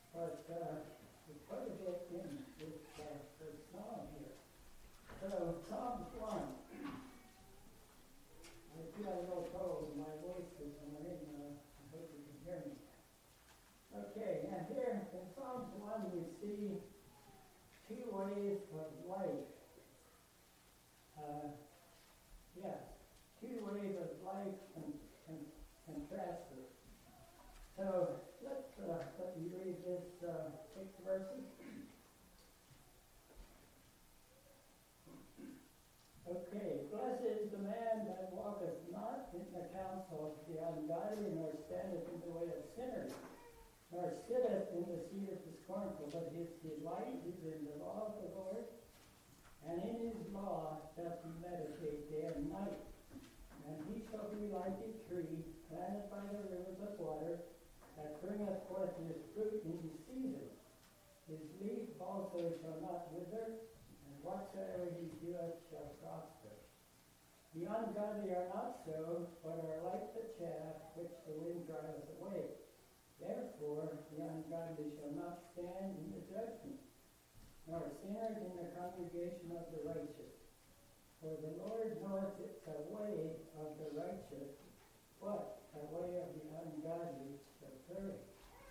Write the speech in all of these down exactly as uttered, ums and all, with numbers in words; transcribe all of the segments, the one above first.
but uh, there's quite a bit in this, uh, this psalm here. So, Psalms one. I feel a little cold in my voice this morning. Uh, I hope you can hear me. Okay, and here in Psalms one we see two ways of life. Uh, yes, two ways of life con- con- contrasted. So let's uh, let me read this uh, six verses. Okay, blessed is the man that walketh not in the counsel of the ungodly, nor standeth in the way of sinners, nor sitteth in the seat of the scornful, but his delight is in the law of the Lord, and in his law doth he meditate day and night. And he shall be like a tree planted by the rivers of water, that bringeth forth his fruit in his season. His leaf also shall not wither, and whatsoever he doeth shall prosper. The ungodly are not so, but are like the chaff which the wind driveth away. Therefore the ungodly shall not stand in the judgment, nor sinners in the congregation of the righteous. For the Lord knoweth the way of the righteous, but the way of the ungodly shall perish.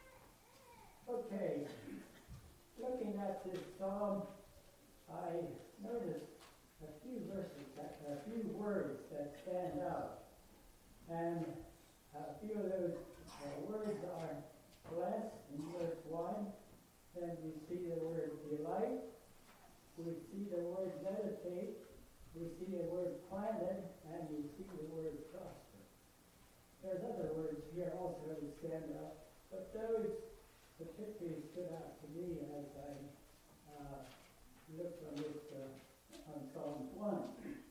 Okay, looking at this psalm, I noticed a few verses, that, a few words that stand out. And a few of those uh, words are blessed in verse one. Then we see the word delight. We see the word meditate. We see the word planted. And we see the word prosper. There's other words here also that stand out. But those particularly stood out to me as I uh, looked on this uh, on Psalms one.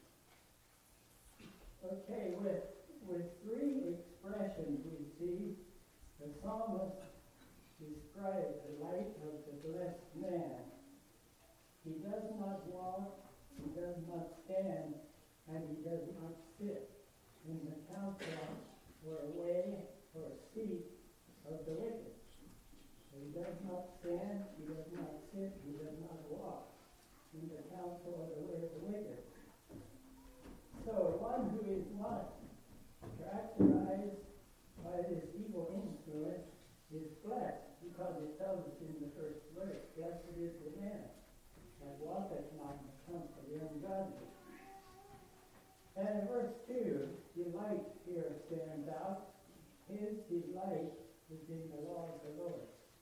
Okay, with with three expressions we see the psalmist describes the light of the blessed man. He does not walk, he does not stand, and he does not sit in the counsel or way or seat of the wicked. He does not stand, he does not sit, he does not walk in the counsel of the way of the wicked. So one who is not characterized by this evil influence is blessed, because it tells us in the first verse, blessed is the man that walketh not in the counsel of the ungodly. And in verse two, delight here stands out. His delight is in the law of the Lord.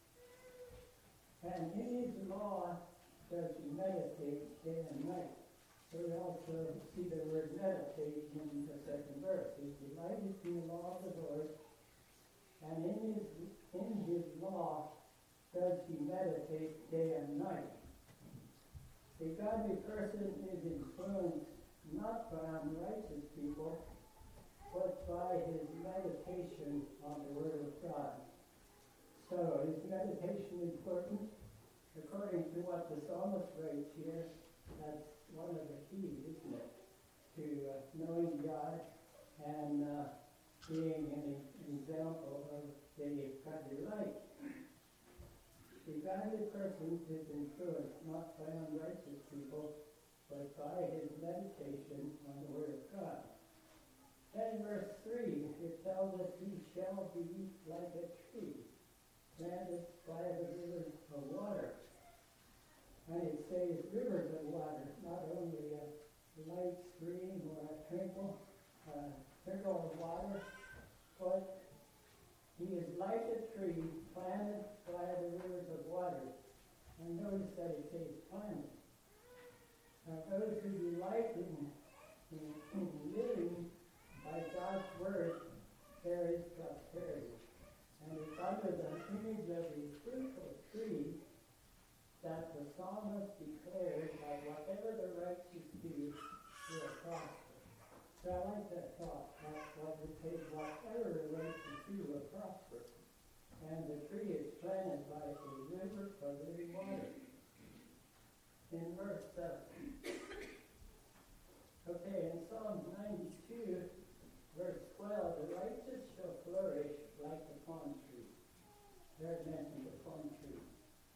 And in his law does he meditate day and night. So we also see the word meditate in the second verse. His delight is in the law of the Lord, and in his in his law does he meditate day and night. A godly person is influenced not by unrighteous people, but by his meditation on the Word of God. So is meditation important? According to what the psalmist writes here, that's one of the keys, isn't it? To uh, knowing God and uh, being an, an example of the godly life. The godly person is influenced not by unrighteous people, but by his meditation on the Word of God. Then in verse three, it tells us he shall be like a tree planted by the rivers of water. And it says rivers of water, not only a light stream or a trickle, uh, trickle of water, but he is like a tree planted by the rivers of water. And notice that it says planted. Now those who delight in, in, in living by God's word, there is prosperity. And it's under the image of a fruitful tree that the psalmist declares that whatever the righteous do will prosper. So I like that thought. That, that it says whatever the righteous do will prosper. And the tree is planted by a river of living water. In verse seven. Okay, in Psalm ninety-two, verse twelve, the righteous shall flourish like the palm tree. There it mentions the palm tree.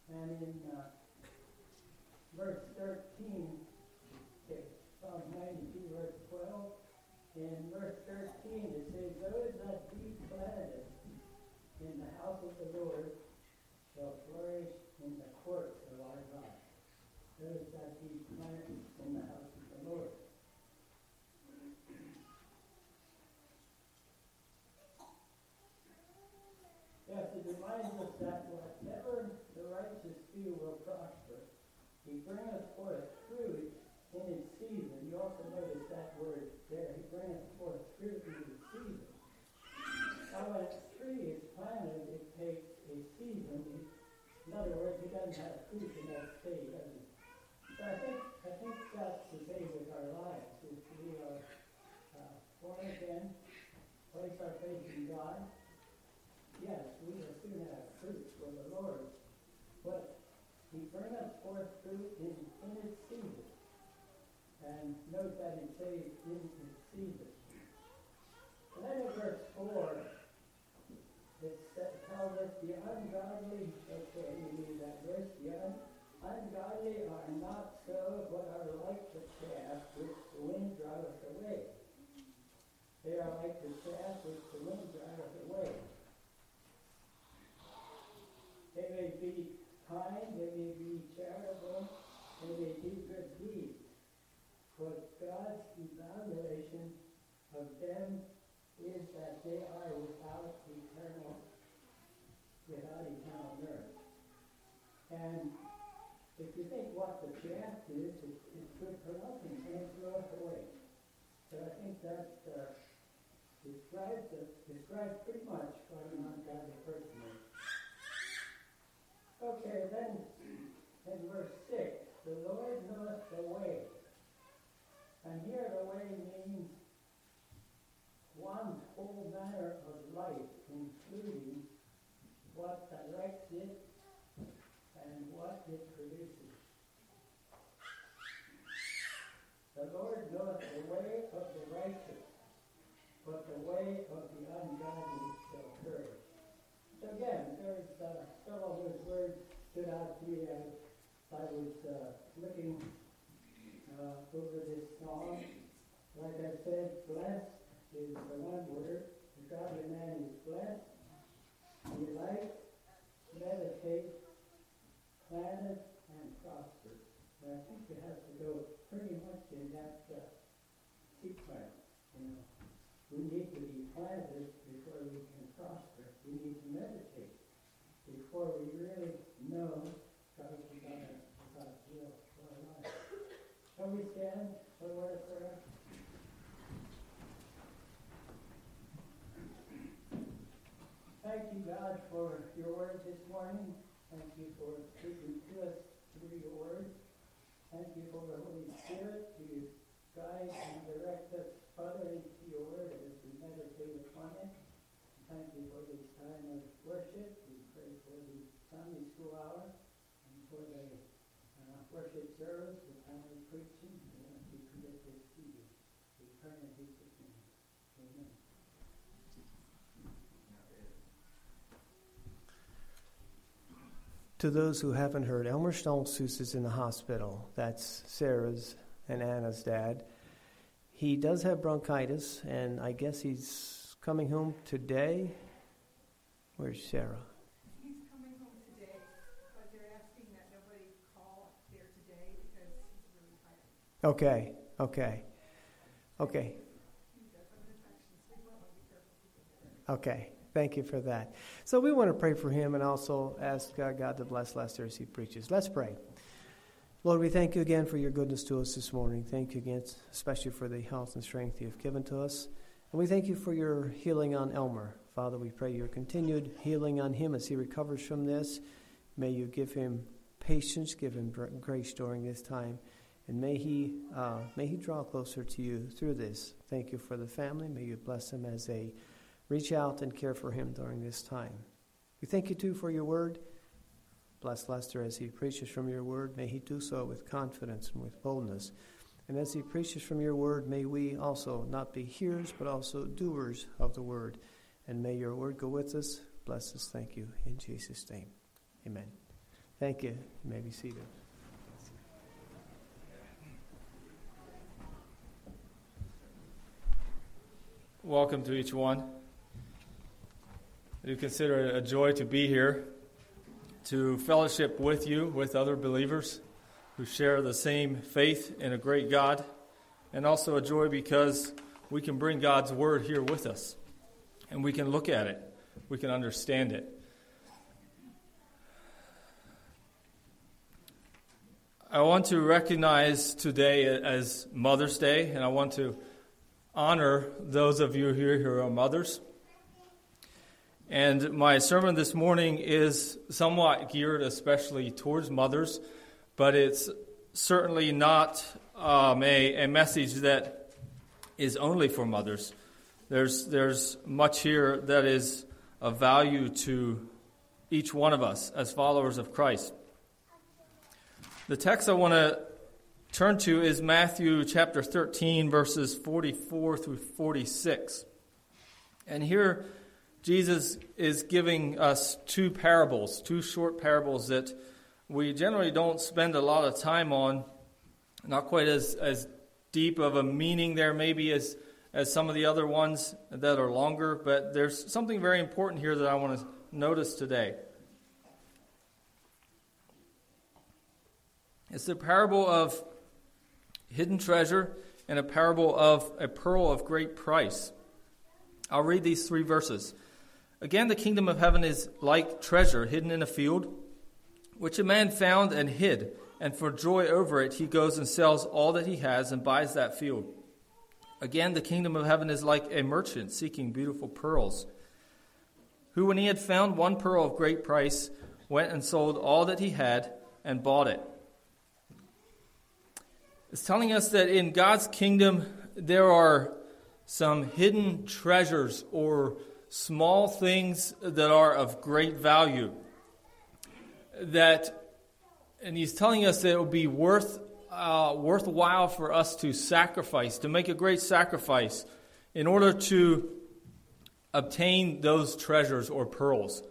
And in uh, verse thirteen, okay, Psalm ninety-two, verse twelve, in verse thirteen it says, those that be planted in the house of the Lord shall flourish in the courts of our God. Those that be planted in the house of the Lord. Yes, it reminds us that whatever the righteous do will prosper. He bringeth forth fruit in its season. You also notice that word there. He bringeth forth fruit in its season. Now, when a tree is planted, it takes a season. In other words, it doesn't have fruit the next day, does it? So I think, I think that's the same with our lives. If we are uh, born again, place our faith in God, yes, we will soon have fruit for the Lord. But he bringeth forth fruit in, in its season. And note that it says in its season. And then in verse four, it tells us the ungodly, okay, you read that verse, the un, ungodly are not so, but are like the chaff which the wind driveth away. They are like the chaff which the wind driveth away. They may be kind, they may be charitable, they may do good deeds. But God's evaluation of them is that they are without eternal, without eternal merit. And if you think what the chaff is, it's, it's good for nothing, and it throws away. So I think that uh, describes, uh, describes pretty much what an ungodly person is. Okay, then in verse six, the Lord knoweth the way. And here the way means one's whole manner of life, including what directs it and what it produces. The Lord knoweth the way of the righteous, but the way of the ungodly shall perish. So again, there's uh, several of those words stood out to me as I was uh, looking uh, over this psalm. Like I said, blessed is the one word. The godly man is blessed. Delight, meditate, planted, and prosper. And I think it has to go pretty much in that uh, sequence. You know, we need to be planted before we can prosper. We need to meditate before we really know God's desire, God's will for our life. Shall we stand for a word of prayer? Thank you, God, for your word this morning. Thank you for speaking to us through your word. Thank you for the Holy Spirit to guide and direct us further into your word as we meditate upon it. Thank you for this time of worship. We pray for the Sunday school hour and for the uh, worship service, the time of preaching. We want to commit this to you. We pray in Jesus' name. Amen. To those who haven't heard, Elmer Stoltzfus is in the hospital. That's Sarah's and Anna's dad. He does have bronchitis, and I guess he's coming home today. Where's Sarah? He's coming home today, but they're asking that nobody call there today because he's really tired. Okay, okay, okay. He does have an infection, so we want to be careful people there. Okay, thank you for that. So we want to pray for him and also ask uh, God to bless Lester as he preaches. Let's pray. Lord, we thank you again for your goodness to us this morning. Thank you again, especially for the health and strength you have given to us. And we thank you for your healing on Elmer. Father, we pray your continued healing on him as he recovers from this. May you give him patience, give him grace during this time. And may he uh, may he draw closer to you through this. Thank you for the family. May you bless them as they reach out and care for him during this time. We thank you, too, for your word. Bless Lester as he preaches from your word. May he do so with confidence and with boldness. And as he preaches from your word, may we also not be hearers, but also doers of the word. And may your word go with us. Bless us. Thank you. In Jesus' name. Amen. Thank you. You may be seated. Welcome to each one. I do consider it a joy to be here, to fellowship with you, with other believers who share the same faith in a great God, and also a joy because we can bring God's Word here with us, and we can look at it, we can understand it. I want to recognize today as Mother's Day, and I want to honor those of you here who are mothers. And my sermon this morning is somewhat geared especially towards mothers, but it's certainly not um, a, a message that is only for mothers. There's, there's much here that is of value to each one of us as followers of Christ. The text I want to turn to is Matthew chapter thirteen, verses forty-four through forty-six. And here Jesus is giving us two parables, two short parables that we generally don't spend a lot of time on, not quite as, as deep of a meaning there maybe as, as some of the other ones that are longer, but there's something very important here that I want to notice today. It's the parable of hidden treasure and a parable of a pearl of great price. I'll read these three verses. Again, the kingdom of heaven is like treasure hidden in a field, which a man found and hid, and for joy over it he goes and sells all that he has and buys that field. Again, the kingdom of heaven is like a merchant seeking beautiful pearls, who, when he had found one pearl of great price, went and sold all that he had and bought it. It's telling us that in God's kingdom there are some hidden treasures or small things that are of great value. That, and he's telling us that it would be worth uh, worthwhile for us to sacrifice, to make a great sacrifice in order to obtain those treasures or pearls.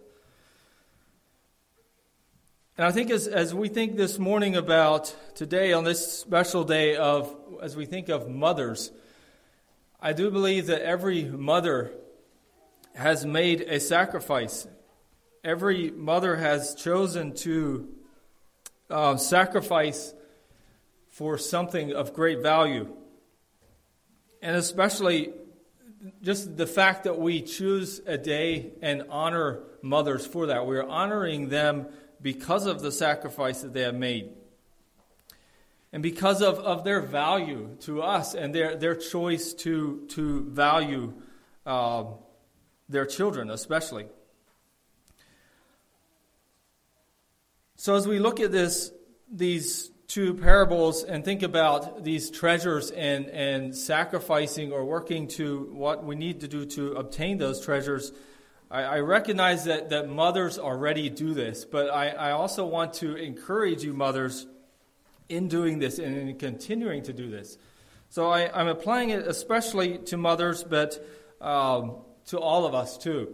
And I think as, as we think this morning about today on this special day of, as we think of mothers, I do believe that every mother has made a sacrifice. Every mother has chosen to uh, sacrifice for something of great value. And especially just the fact that we choose a day and honor mothers for that. We're honoring them because of the sacrifice that they have made. And because of, of their value to us and their, their choice to, to value uh, their children especially. So as we look at this, these two parables and think about these treasures and, and sacrificing or working to what we need to do to obtain those treasures, I, I recognize that, that mothers already do this, but I, I also want to encourage you mothers in doing this and in continuing to do this. So I, I'm applying it especially to mothers, but um, to all of us too.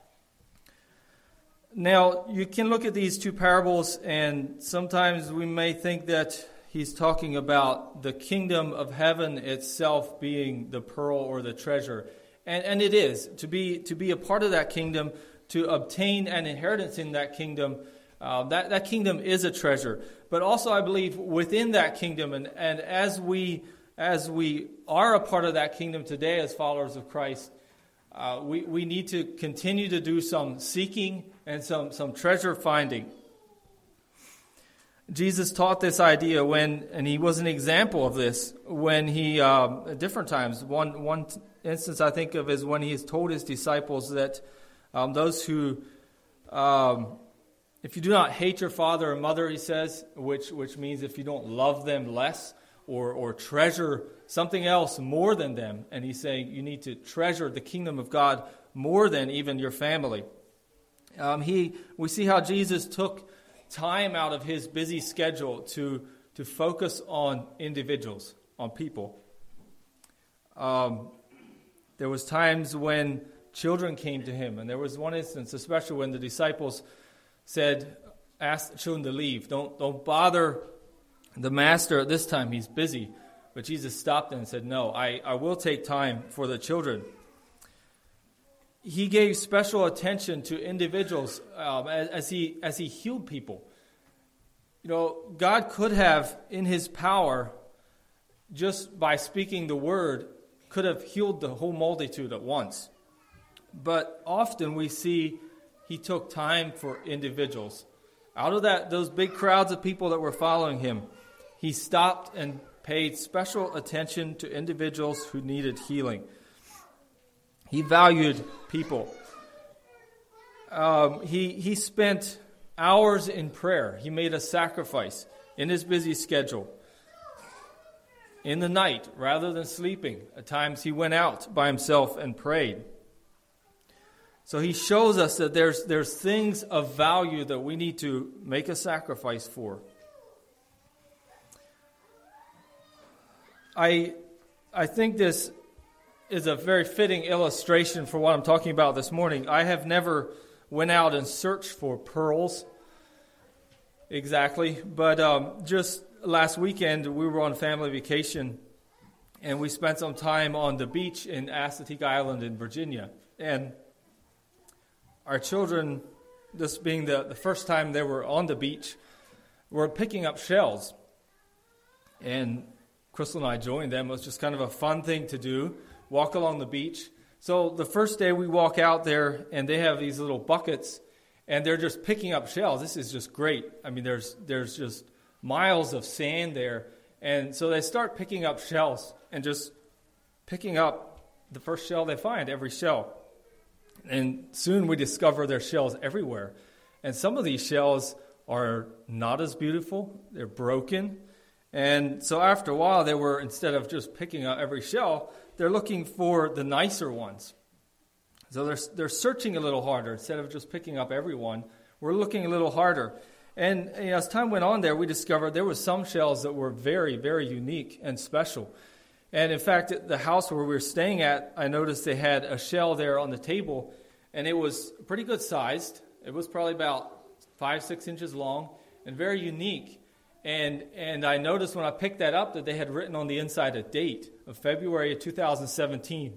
Now, you can look at these two parables, and sometimes we may think that he's talking about the kingdom of heaven itself being the pearl or the treasure. And, and it is. To be, to be a part of that kingdom, to obtain an inheritance in that kingdom, uh, that, that kingdom is a treasure. But also, I believe, within that kingdom, and, and as we as we are a part of that kingdom today as followers of Christ, uh, we, we need to continue to do some seeking and some, some treasure finding. Jesus taught this idea when, and he was an example of this, when he, uh, at different times, one one instance I think of is when he has told his disciples that um, those who, um, if you do not hate your father or mother, he says, which which means if you don't love them less or or treasure something else more than them, and he's saying you need to treasure the kingdom of God more than even your family. Um, he, we see how Jesus took time out of his busy schedule to to focus on individuals, on people. Um, there was times when children came to him, and there was one instance, especially when the disciples said, ask the children to leave. Don't, don't bother the master at this time. He's busy. But Jesus stopped them and said, no, I, I will take time for the children. He gave special attention to individuals um, as, as he as he healed people. You know, God could have, in his power, just by speaking the word, could have healed the whole multitude at once. But often we see he took time for individuals. Out of that, those big crowds of people that were following him, he stopped and paid special attention to individuals who needed healing. He valued people. Um, he he spent hours in prayer. He made a sacrifice in his busy schedule. In the night, rather than sleeping, at times he went out by himself and prayed. So he shows us that there's there's things of value that we need to make a sacrifice for. I I think this is a very fitting illustration for what I'm talking about this morning. I have never went out and searched for pearls exactly, but um, just last weekend we were on family vacation and we spent some time on the beach in Assateague Island in Virginia. And our children, this being the, the first time they were on the beach, were picking up shells. And Crystal and I joined them. It was just kind of a fun thing to do, walk along the beach. So the first day we walk out there, and they have these little buckets, and they're just picking up shells. This is just great. I mean, there's there's just miles of sand there. And so they start picking up shells and just picking up the first shell they find, every shell. And soon we discover there's shells everywhere. And some of these shells are not as beautiful. They're broken. And so after a while, they were, instead of just picking up every shell, they're looking for the nicer ones. So they're, they're searching a little harder. Instead of just picking up every one, we're looking a little harder. And you know, as time went on there, we discovered there were some shells that were very, very unique and special. And in fact, at the house where we were staying at, I noticed they had a shell there on the table, and it was pretty good sized. It was probably about five, six inches long and very unique. And and I noticed when I picked that up that they had written on the inside a date of February of two thousand seventeen.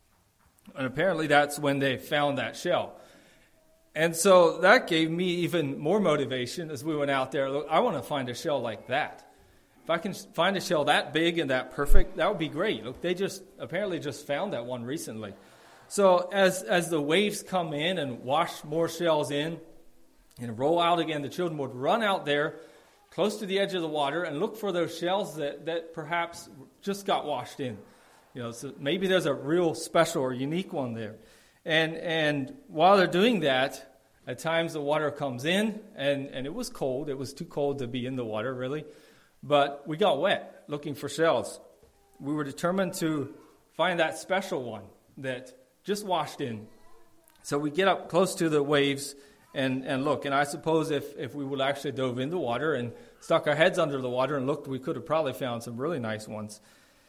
And apparently that's when they found that shell. And so that gave me even more motivation as we went out there. Look, I want to find a shell like that. If I can find a shell that big and that perfect, that would be great. Look, they just apparently just found that one recently. So as as the waves come in and wash more shells in and roll out again, the children would run out there close to the edge of the water and look for those shells that, that perhaps just got washed in. You know, so maybe there's a real special or unique one there. And and while they're doing that, at times the water comes in, and, and it was cold. It was too cold to be in the water, really. But we got wet looking for shells. We were determined to find that special one that just washed in. So we get up close to the waves and, and look. And I suppose if, if we would actually dove in the water and stuck our heads under the water and looked, we could have probably found some really nice ones.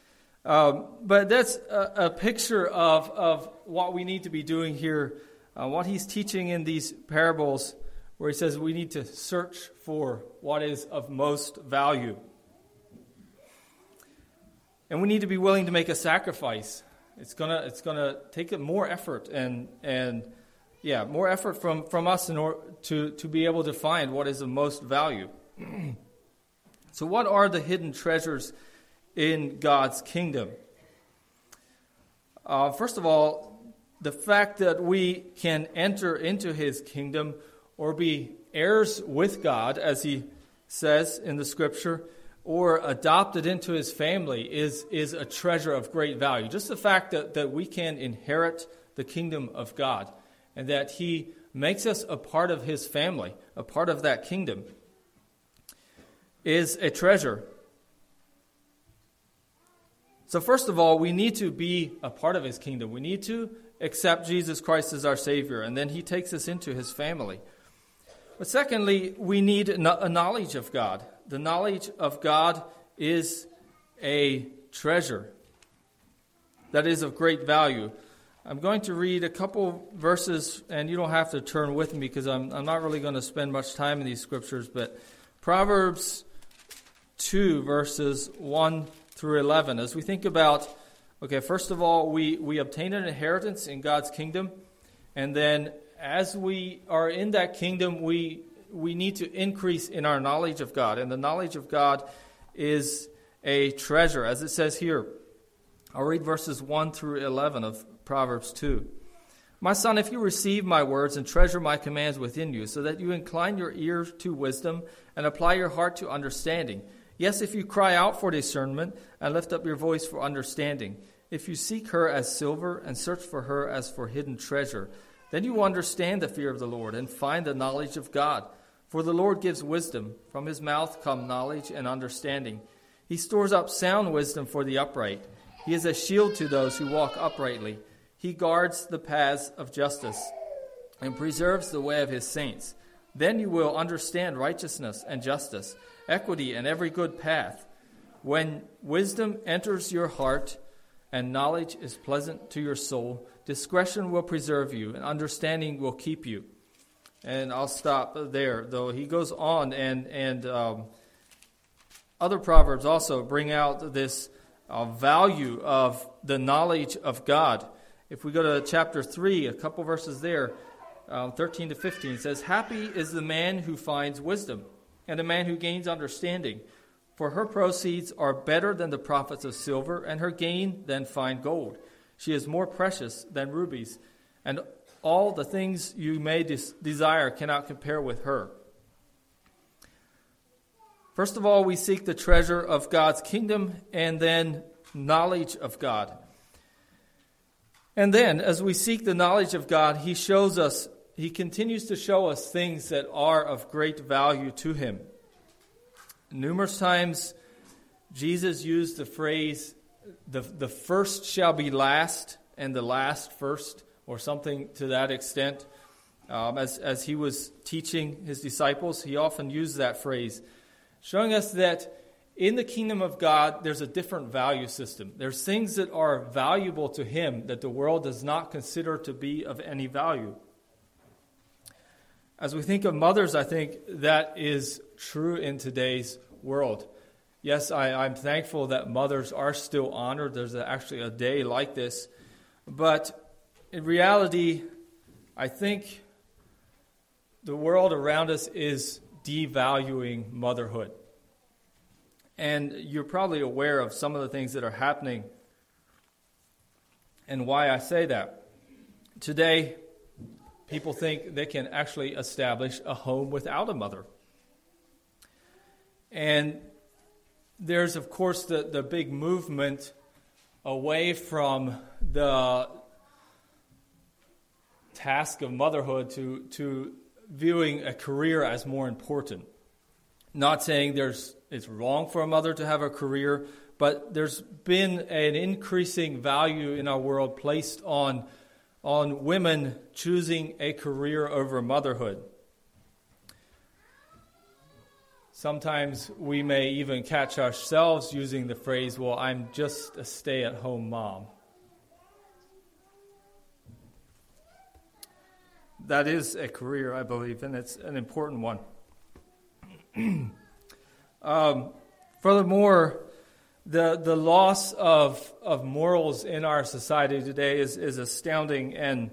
Um, but that's a, a picture of, of what we need to be doing here, uh, what he's teaching in these parables, where he says we need to search for what is of most value. And we need to be willing to make a sacrifice. It's gonna it's gonna take more effort and and yeah, more effort from, from us in order to, to be able to find what is of most value. So what are the hidden treasures in God's kingdom? Uh, first of all, the fact that we can enter into his kingdom or be heirs with God, as he says in the scripture, or adopted into his family is, is a treasure of great value. Just the fact that, that we can inherit the kingdom of God and that he makes us a part of his family, a part of that kingdom, is a treasure. So first of all, we need to be a part of his kingdom. We need to accept Jesus Christ as our Savior, and then he takes us into his family. But secondly, we need a knowledge of God. The knowledge of God is a treasure that is of great value. I'm going to read a couple verses, and you don't have to turn with me because I'm, I'm not really going to spend much time in these scriptures, but Proverbs two, verses one through eleven. As we think about, okay, first of all, we, we obtain an inheritance in God's kingdom, and then as we are in that kingdom, we we need to increase in our knowledge of God, and the knowledge of God is a treasure, as it says here. I'll read verses one through eleven of Proverbs two. My son, if you receive my words and treasure my commands within you, so that you incline your ear to wisdom and apply your heart to understanding. Yes, if you cry out for discernment and lift up your voice for understanding. If you seek her as silver and search for her as for hidden treasure, then you will understand the fear of the Lord and find the knowledge of God. For the Lord gives wisdom. From his mouth come knowledge and understanding. He stores up sound wisdom for the upright. He is a shield to those who walk uprightly. He guards the paths of justice and preserves the way of his saints. Then you will understand righteousness and justice, equity and every good path. When wisdom enters your heart and knowledge is pleasant to your soul, discretion will preserve you and understanding will keep you. And I'll stop there, though he goes on, and, and um, other Proverbs also bring out this uh, value of the knowledge of God. If we go to chapter three, a couple verses there, um, thirteen to fifteen, it says, Happy is the man who finds wisdom, and the man who gains understanding. For her proceeds are better than the profits of silver, and her gain than fine gold. She is more precious than rubies, and all the things you may des- desire cannot compare with her. First of all, we seek the treasure of God's kingdom, and then knowledge of God. And then, as we seek the knowledge of God, he shows us, he continues to show us things that are of great value to him. Numerous times, Jesus used the phrase, the, the first shall be last, and the last first, or something to that extent. Um, as, as he was teaching his disciples, he often used that phrase, showing us that in the kingdom of God, there's a different value system. There's things that are valuable to him that the world does not consider to be of any value. As we think of mothers, I think that is true in today's world. Yes, I, I'm thankful that mothers are still honored. There's actually a day like this. But in reality, I think the world around us is devaluing motherhood. And you're probably aware of some of the things that are happening and why I say that. Today, people think they can actually establish a home without a mother. And there's, of course, the, the big movement away from the task of motherhood to, to viewing a career as more important. Not saying there's it's wrong for a mother to have a career, but there's been an increasing value in our world placed on, on women choosing a career over motherhood. Sometimes we may even catch ourselves using the phrase, well, I'm just a stay-at-home mom. That is a career, I believe, and it's an important one. um, furthermore, the the loss of of morals in our society today is, is astounding and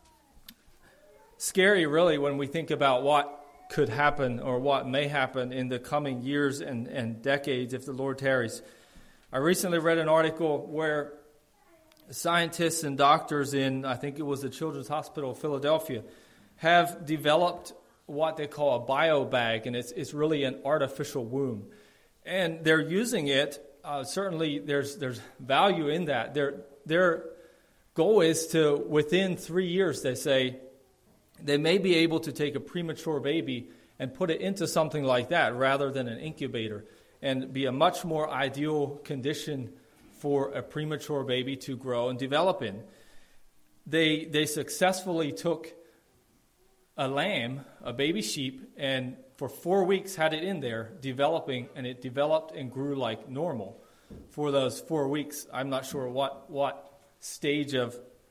scary, really, when we think about what could happen or what may happen in the coming years and, and decades if the Lord tarries. I recently read an article where scientists and doctors in, I think it was the Children's Hospital of Philadelphia, have developed what they call a bio bag, and it's it's really an artificial womb. And they're using it, uh, certainly there's there's value in that. Their, their goal is to, within three years, they say, they may be able to take a premature baby and put it into something like that rather than an incubator, and be a much more ideal condition for a premature baby to grow and develop in. They they successfully took a lamb, a baby sheep, and for four weeks had it in there developing, and it developed and grew like normal. For those four weeks, I'm not sure what, what stage of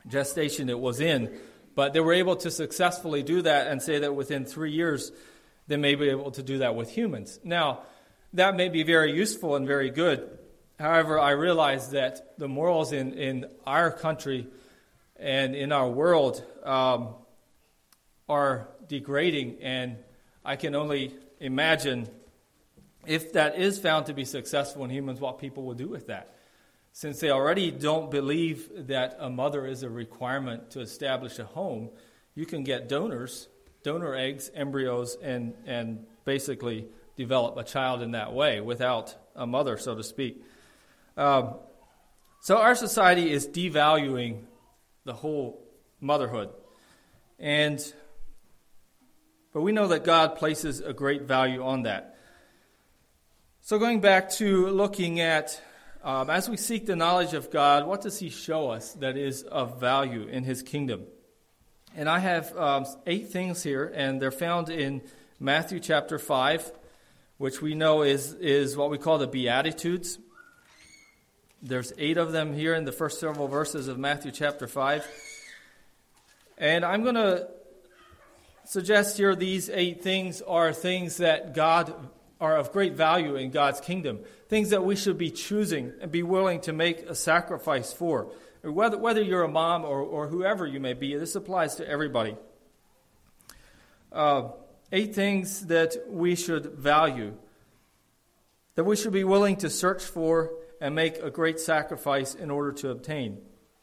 gestation it was in. But they were able to successfully do that and say that within three years, they may be able to do that with humans. Now, that may be very useful and very good. However, I realize that the morals in, in our country and in our world um, are degrading, and I can only imagine if that is found to be successful in humans, what people will do with that. Since they already don't believe that a mother is a requirement to establish a home, you can get donors, donor eggs, embryos, and, and basically develop a child in that way without a mother, so to speak. Um, so our society is devaluing the whole motherhood. And but we know that God places a great value on that. So going back to looking at, um, as we seek the knowledge of God, what does he show us that is of value in his kingdom? And I have um, eight things here, and they're found in Matthew chapter five, which we know is, is what we call the Beatitudes. There's eight of them here in the first several verses of Matthew chapter five. And I'm going to suggest here these eight things are things that God are of great value in God's kingdom, things that we should be choosing and be willing to make a sacrifice for. Whether, whether you're a mom or, or whoever you may be, this applies to everybody. Uh, eight things that we should value, that we should be willing to search for and make a great sacrifice in order to obtain.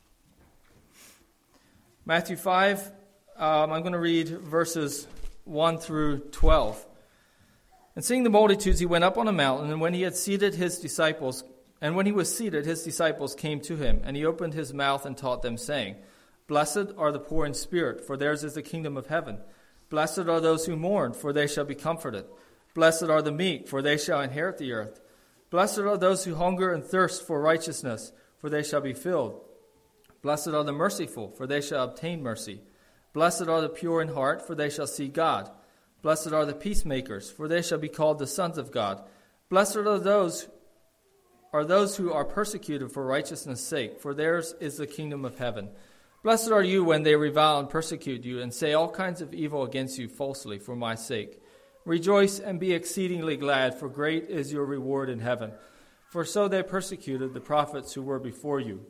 Matthew five, um, I'm going to read verses one through twelve. And seeing the multitudes, he went up on a mountain, and when he had seated his disciples, and when he was seated, his disciples came to him, and he opened his mouth and taught them, saying, Blessed are the poor in spirit, for theirs is the kingdom of heaven. Blessed are those who mourn, for they shall be comforted. Blessed are the meek, for they shall inherit the earth. Blessed are those who hunger and thirst for righteousness, for they shall be filled. Blessed are the merciful, for they shall obtain mercy. Blessed are the pure in heart, for they shall see God. Blessed are the peacemakers, for they shall be called the sons of God. Blessed are those are those who are persecuted for righteousness' sake, for theirs is the kingdom of heaven. Blessed are you when they revile and persecute you, and say all kinds of evil against you falsely for my sake. Rejoice and be exceedingly glad, for great is your reward in heaven. For so they persecuted the prophets who were before you.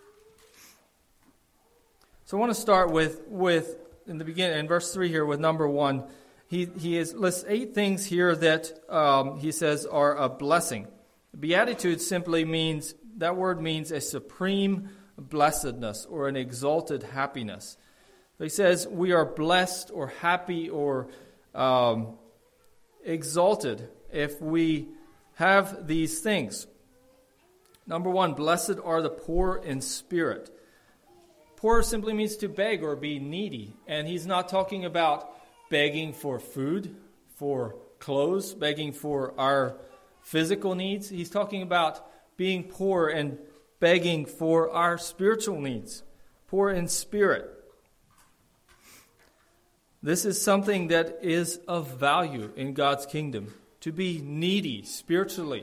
So I want to start with, with in the beginning, in verse three here, with number one. He he is, lists eight things here that um, he says are a blessing. Beatitude simply means, that word means a supreme blessedness or an exalted happiness. So he says we are blessed or happy or um, exalted if we have these things. Number one, blessed are the poor in spirit. Poor simply means to beg or be needy. And he's not talking about begging for food, for clothes, begging for our physical needs. He's talking about being poor and begging for our spiritual needs, poor in spirit. This is something that is of value in God's kingdom, to be needy spiritually.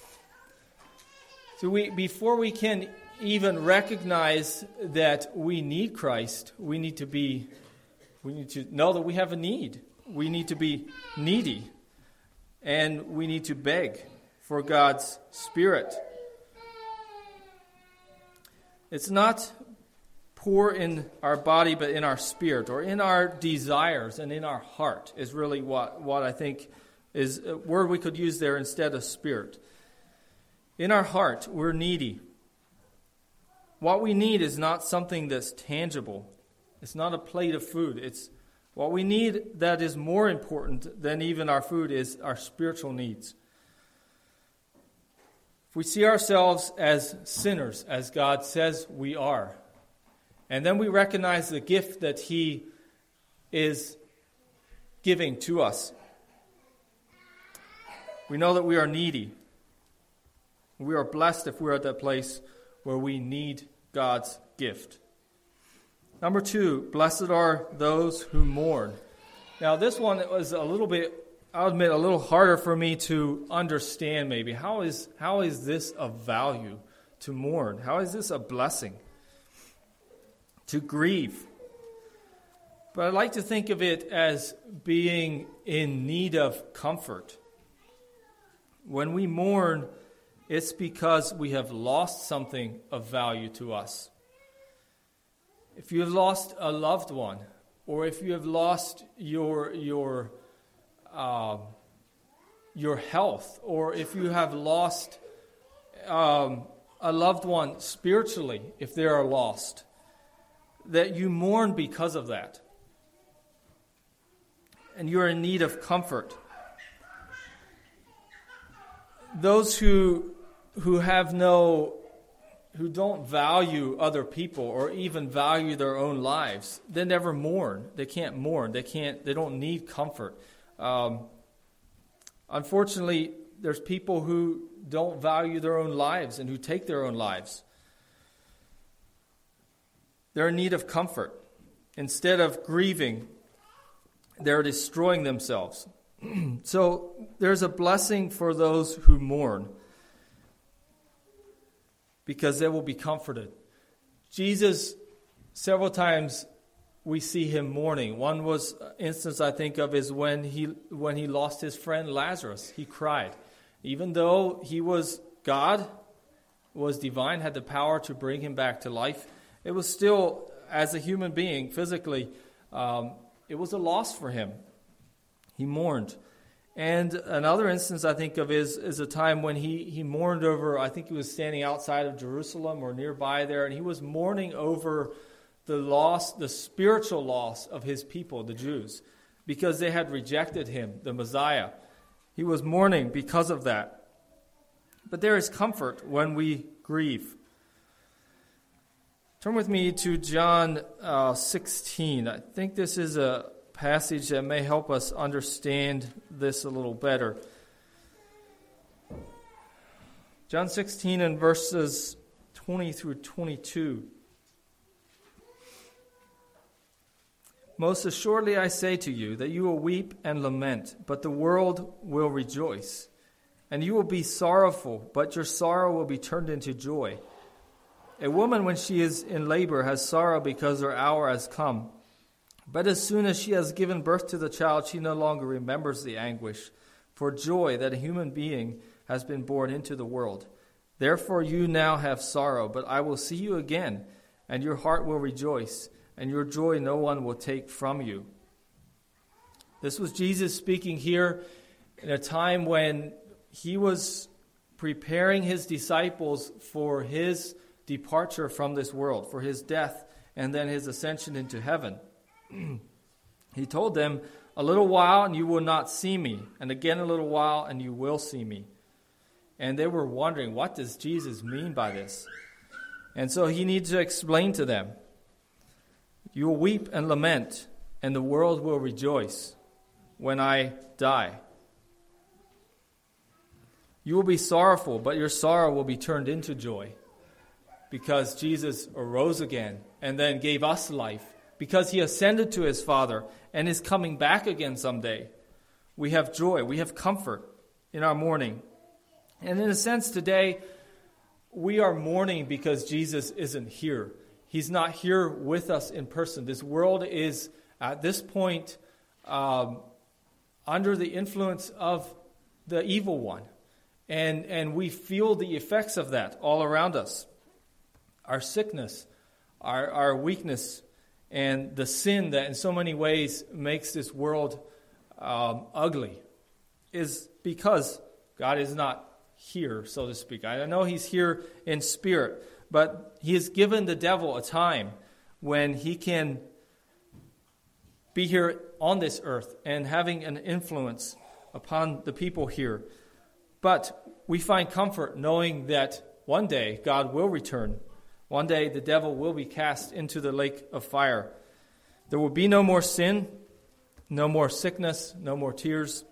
So we, before we can even recognize that we need Christ, we need to be, we need to know that we have a need. We need to be needy, and we need to beg for God's Spirit. It's not poor in our body, but in our spirit, or in our desires and in our heart is really what, what I think is a word we could use there instead of spirit. In our heart, we're needy. What we need is not something that's tangible. It's not a plate of food. It's what we need that is more important than even our food is our spiritual needs. If we see ourselves as sinners, as God says we are, and then we recognize the gift that He is giving to us, we know that we are needy. We are blessed if we're at that place where we need God's gift. Number two, blessed are those who mourn. Now, this one was a little bit, I'll admit, a little harder for me to understand maybe. How is, how is this of value to mourn? How is this a blessing? to grieve. But I like to think of it as being in need of comfort. When we mourn, it's because we have lost something of value to us. If you have lost a loved one, or if you have lost your your uh, your health, or if you have lost um, a loved one spiritually, if they are lost, that you mourn because of that. And you're in need of comfort. Those who who have no, who don't value other people or even value their own lives, they never mourn. They can't mourn. They can't. They don't need comfort. Um, unfortunately, there's people who don't value their own lives and who take their own lives. They're in need of comfort. Instead of grieving, they're destroying themselves. So there's a blessing for those who mourn, because they will be comforted. Jesus, several times we see him mourning. One was instance I think of is when he when he lost his friend Lazarus. He cried. Even though he was God, was divine, had the power to bring him back to life, it was still, as a human being, physically, um, it was a loss for him. He mourned. And another instance I think of is, is a time when he, he mourned over, I think he was standing outside of Jerusalem or nearby there, and he was mourning over the loss, the spiritual loss of his people, the Jews, because they had rejected him, the Messiah. He was mourning because of that. But there is comfort when we grieve. Turn with me to John uh, sixteen. I think this is a passage that may help us understand this a little better. John sixteen and verses twenty through twenty-two. Most assuredly I say to you that you will weep and lament, but the world will rejoice. And you will be sorrowful, but your sorrow will be turned into joy. A woman, when she is in labor, has sorrow because her hour has come. But as soon as she has given birth to the child, she no longer remembers the anguish for joy that a human being has been born into the world. Therefore you now have sorrow, but I will see you again, and your heart will rejoice, and your joy no one will take from you. This was Jesus speaking here in a time when he was preparing his disciples for his departure from this world, for his death, and then his ascension into heaven. He told them, a little while and you will not see me, and again a little while and you will see me. And they were wondering, what does Jesus mean by this? And so he needs to explain to them, you will weep and lament, and the world will rejoice when I die. You will be sorrowful, but your sorrow will be turned into joy, because Jesus arose again and then gave us life. Because he ascended to his Father and is coming back again someday. We have joy, we have comfort in our mourning. And in a sense today, we are mourning because Jesus isn't here. He's not here with us in person. This world is, at this point, um, under the influence of the evil one. And, and we feel the effects of that all around us. Our sickness, our, our weakness, and the sin that in so many ways makes this world um, ugly is because God is not here, so to speak. I know he's here in spirit, but he has given the devil a time when he can be here on this earth and having an influence upon the people here. But we find comfort knowing that one day God will return. One day the devil will be cast into the lake of fire. There will be no more sin, no more sickness, no more tears.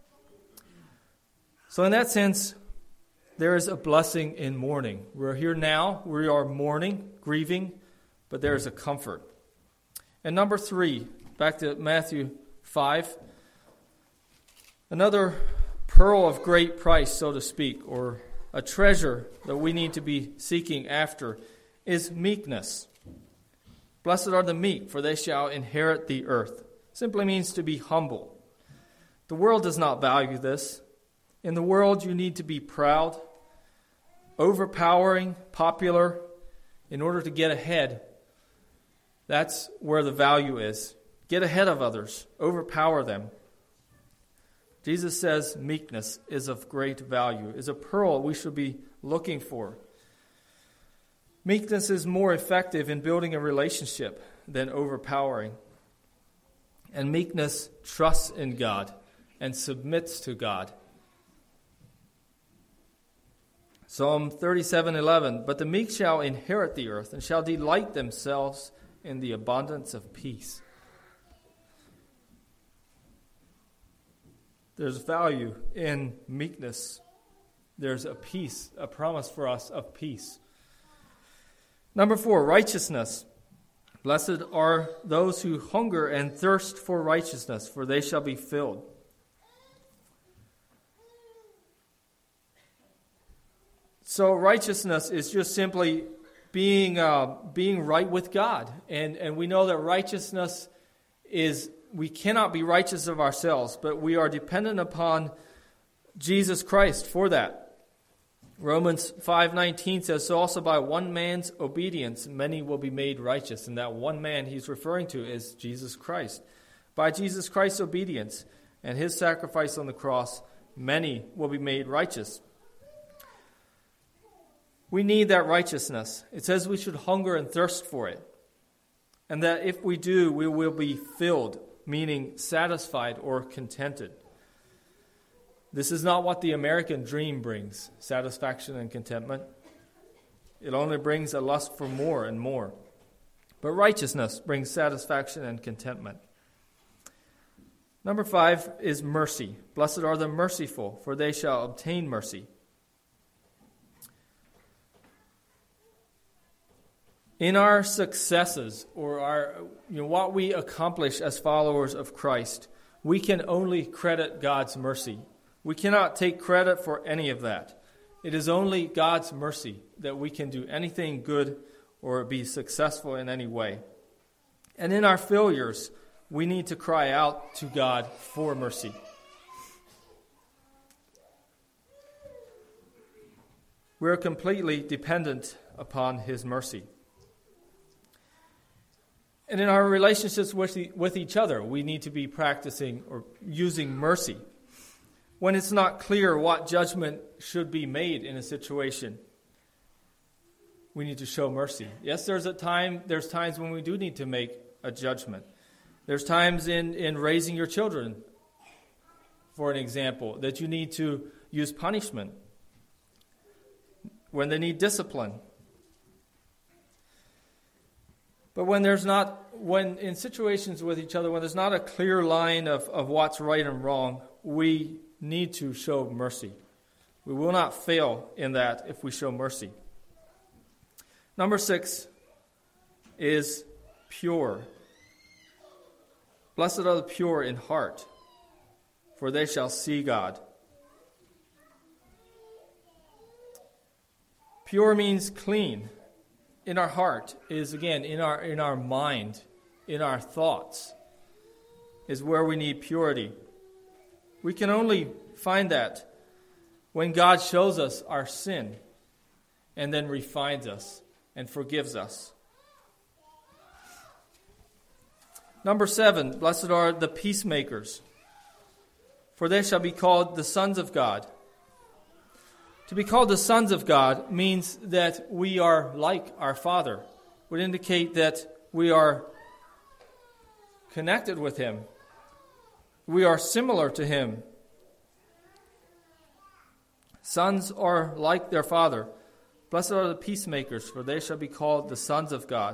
So in that sense, there is a blessing in mourning. We're here now, we are mourning, grieving, but there is a comfort. And number three, back to Matthew five, another pearl of great price, so to speak, or a treasure that we need to be seeking after is meekness. Blessed are the meek, for they shall inherit the earth. Simply means to be humble. The world does not value this. In the world, you need to be proud, overpowering, popular, in order to get ahead. That's where the value is. Get ahead of others. Overpower them. Jesus says meekness is of great value, is a pearl we should be looking for. Meekness is more effective in building a relationship than overpowering. And meekness trusts in God and submits to God. Psalm thirty-seven eleven, but the meek shall inherit the earth and shall delight themselves in the abundance of peace. There's value in meekness. There's a peace, a promise for us of peace. Number four, righteousness. Blessed are those who hunger and thirst for righteousness, for they shall be filled. So righteousness is just simply being uh, being right with God. And, and we know that righteousness is, we cannot be righteous of ourselves, but we are dependent upon Jesus Christ for that. Romans five nineteen says, so also by one man's obedience many will be made righteous. And that one man he's referring to is Jesus Christ. By Jesus Christ's obedience and his sacrifice on the cross, many will be made righteous. We need that righteousness. It says we should hunger and thirst for it. And that if we do, we will be filled, meaning satisfied or contented. This is not what the American dream brings, satisfaction and contentment. It only brings a lust for more and more. But righteousness brings satisfaction and contentment. Number five is mercy. Blessed are the merciful, for they shall obtain mercy. In our successes, or our, you know, what we accomplish as followers of Christ, we can only credit God's mercy. We cannot take credit for any of that. It is only God's mercy that we can do anything good or be successful in any way. And in our failures, we need to cry out to God for mercy. We are completely dependent upon his mercy. And in our relationships with, the, with each other, we need to be practicing or using mercy. When it's not clear what judgment should be made in a situation, we need to show mercy. Yes, there's a time, there's times when we do need to make a judgment. There's times in, in raising your children, for an example, that you need to use punishment when they need discipline. But when there's not, when in situations with each other, when there's not a clear line of, of what's right and wrong, we need to show mercy. We will not fail in that if we show mercy. Number six is pure. Blessed are the pure in heart, for they shall see God. Pure means clean. In our heart is, again, in our in our mind, in our thoughts, is where we need purity. We can only find that when God shows us our sin and then refines us and forgives us. Number seven, blessed are the peacemakers, for they shall be called the sons of God. To be called the sons of God means that we are like our Father. It would indicate that we are connected with him. We are similar to him. Sons are like their father. Blessed are the peacemakers, for they shall be called the sons of God.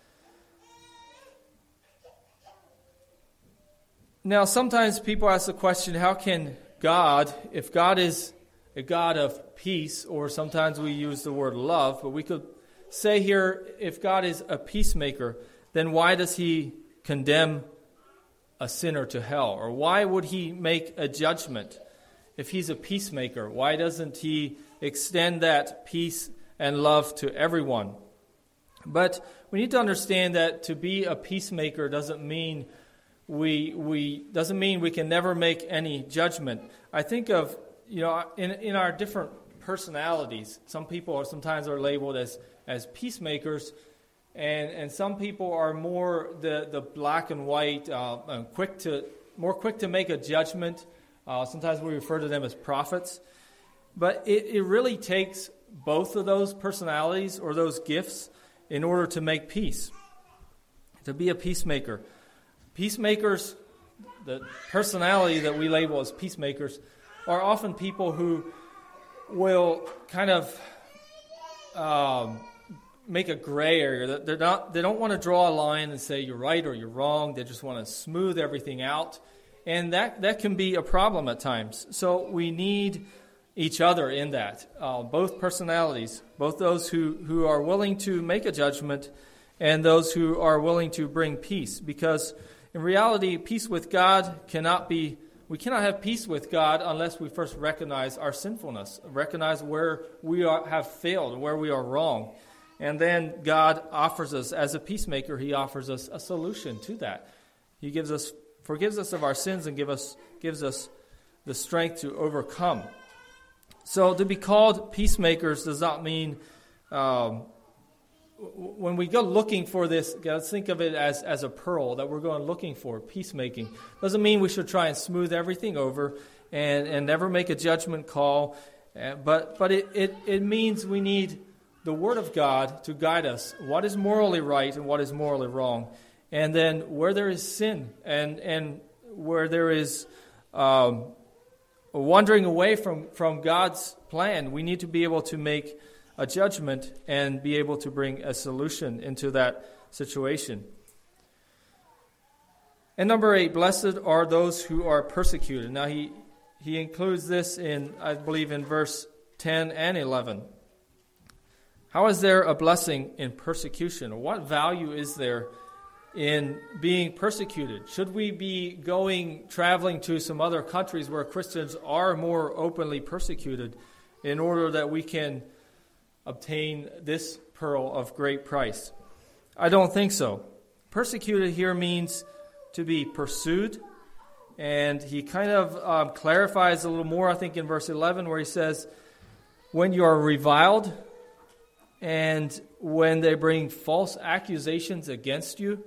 Now, sometimes people ask the question, how can God, if God is a God of peace, or sometimes we use the word love, but we could say here, if God is a peacemaker, then why does he condemn a sinner to hell? Or why would he make a judgment? If he's a peacemaker, why doesn't he extend that peace and love to everyone? But we need to understand that to be a peacemaker doesn't mean we we doesn't mean we can never make any judgment. I think of, you know, in in our different personalities, some people are sometimes are labeled as as peacemakers, and and some people are more the the black and white, uh, and quick to more quick to make a judgment. Uh, sometimes we refer to them as prophets, but it, it really takes both of those personalities or those gifts in order to make peace, to be a peacemaker. Peacemakers, the personality that we label as peacemakers, are often people who will kind of um, make a gray area. They're not, they don't want to draw a line and say you're right or you're wrong. They just want to smooth everything out. And that, that can be a problem at times. So we need each other in that. Uh, both personalities, both those who, who are willing to make a judgment and those who are willing to bring peace. Because in reality, peace with God cannot be, we cannot have peace with God unless we first recognize our sinfulness, recognize where we are, have failed, where we are wrong. And then God offers us, as a peacemaker, He offers us a solution to that. He gives us, forgives us of our sins and give us, gives us the strength to overcome. So to be called peacemakers does not mean, um, when we go looking for this, let's think of it as, as a pearl that we're going looking for, peacemaking. Doesn't mean we should try and smooth everything over and, and never make a judgment call. Uh, but but it, it, it means we need the Word of God to guide us. What is morally right and what is morally wrong. And then where there is sin and, and where there is um, wandering away from, from God's plan, we need to be able to make a judgment and be able to bring a solution into that situation. And number eight, blessed are those who are persecuted. Now he, he includes this in, I believe, in verse ten and eleven. How is there a blessing in persecution? What value is there in being persecuted? Should we be going, traveling to some other countries where Christians are more openly persecuted in order that we can obtain this pearl of great price? I don't think so. Persecuted here means to be pursued, and he kind of um, clarifies a little more, I think, in verse eleven, where he says, when you are reviled and when they bring false accusations against you.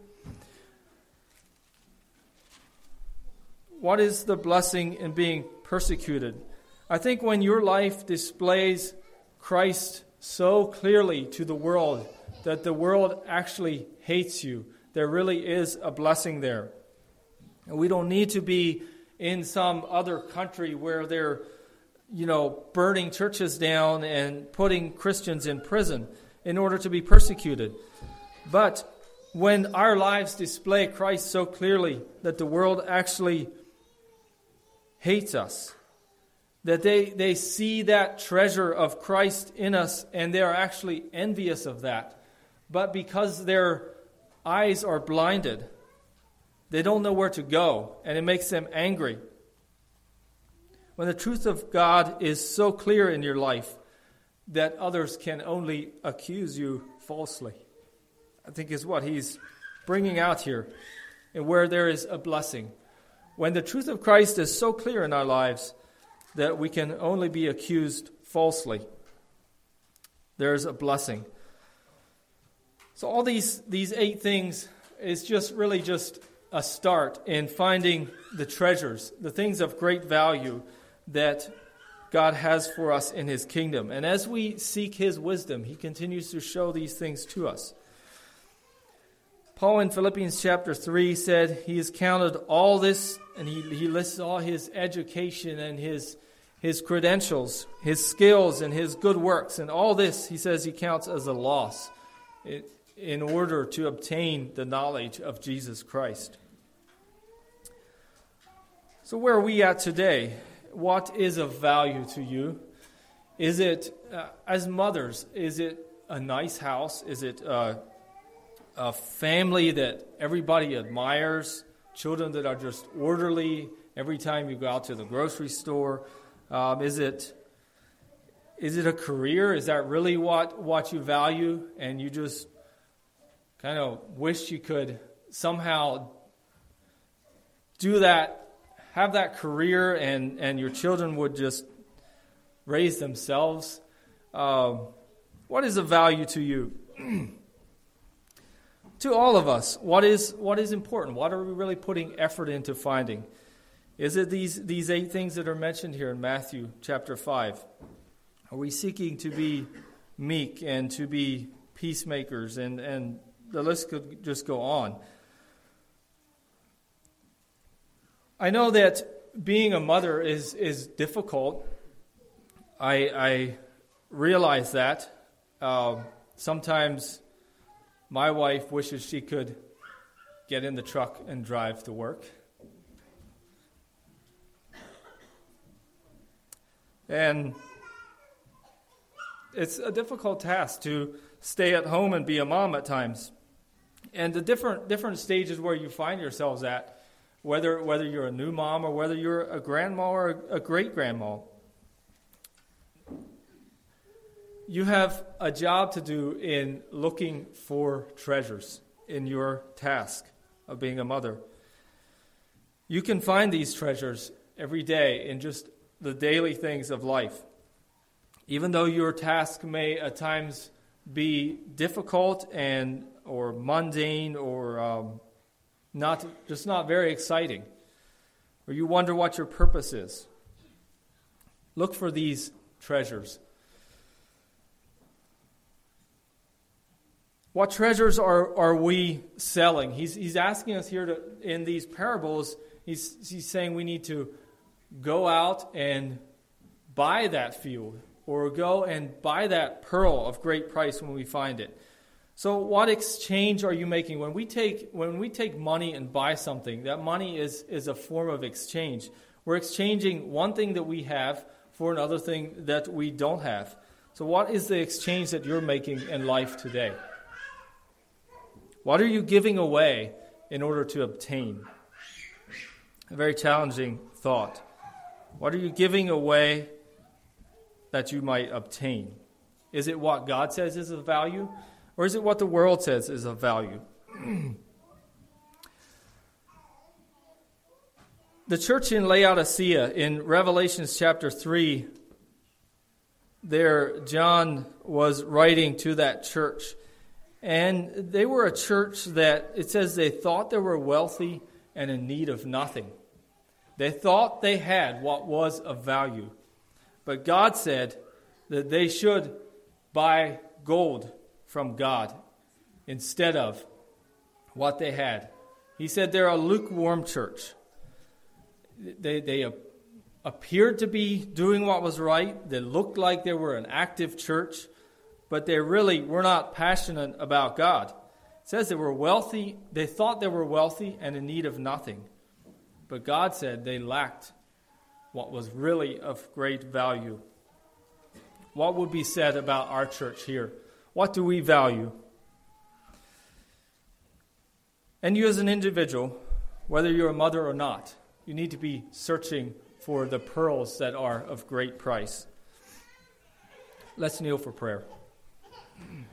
What is the blessing in being persecuted? I think when your life displays Christ so clearly to the world that the world actually hates you, there really is a blessing there. And we don't need to be in some other country where they're, you know, burning churches down and putting Christians in prison in order to be persecuted. But when our lives display Christ so clearly that the world actually hates us, that they, they see that treasure of Christ in us and they are actually envious of that. But because their eyes are blinded, they don't know where to go, and it makes them angry. When the truth of God is so clear in your life that others can only accuse you falsely, I think is what he's bringing out here, and where there is a blessing. When the truth of Christ is so clear in our lives that we can only be accused falsely, there's a blessing. So all these, these eight things is just really just a start in finding the treasures, the things of great value that God has for us in His kingdom. And as we seek His wisdom, He continues to show these things to us. Paul in Philippians chapter three said he has counted all this, and he, he lists all his education and his, his credentials, his skills and his good works. And all this, he says, he counts as a loss in, in order to obtain the knowledge of Jesus Christ. So where are we at today? What is of value to you? Is it, uh, as mothers, is it a nice house? Is it uh, a family that everybody admires? Children that are just orderly every time you go out to the grocery store? Um, is it is it a career? Is that really what, what you value? And you just kind of wish you could somehow do that, have that career, and, and your children would just raise themselves. Uh, what is of value to you? To all of us, what is what is important? What are we really putting effort into finding? Is it these, these eight things that are mentioned here in Matthew chapter five? Are we seeking to be meek and to be peacemakers? And, and the list could just go on. I know that being a mother is, is difficult. I, I realize that. Uh, sometimes my wife wishes she could get in the truck and drive to work. And it's a difficult task to stay at home and be a mom at times. And the different different stages where you find yourselves at, whether whether you're a new mom or whether you're a grandma or a great-grandma, you have a job to do in looking for treasures in your task of being a mother. You can find these treasures every day in just the daily things of life. Even though your task may at times be difficult and or mundane or um, not just not very exciting, or you wonder what your purpose is, look for these treasures. What treasures are, are we selling? He's he's asking us here to, in these parables, he's he's saying we need to go out and buy that field, or go and buy that pearl of great price when we find it. So what exchange are you making? When we take when we take money and buy something, that money is, is a form of exchange. We're exchanging one thing that we have for another thing that we don't have. So what is the exchange that you're making in life today? What are you giving away in order to obtain? A very challenging thought. What are you giving away that you might obtain? Is it what God says is of value, or is it what the world says is of value? The church in Laodicea, in Revelation chapter three, there John was writing to that church. And they were a church that, it says they thought they were wealthy and in need of nothing. They thought they had what was of value. But God said that they should buy gold from God instead of what they had. He said they're a lukewarm church. They, they appeared to be doing what was right. They looked like they were an active church, but they really were not passionate about God. It says they were wealthy. They thought they were wealthy and in need of nothing. But God said they lacked what was really of great value. What would be said about our church here? What do we value? And you as an individual, whether you're a mother or not, you need to be searching for the pearls that are of great price. Let's kneel for prayer.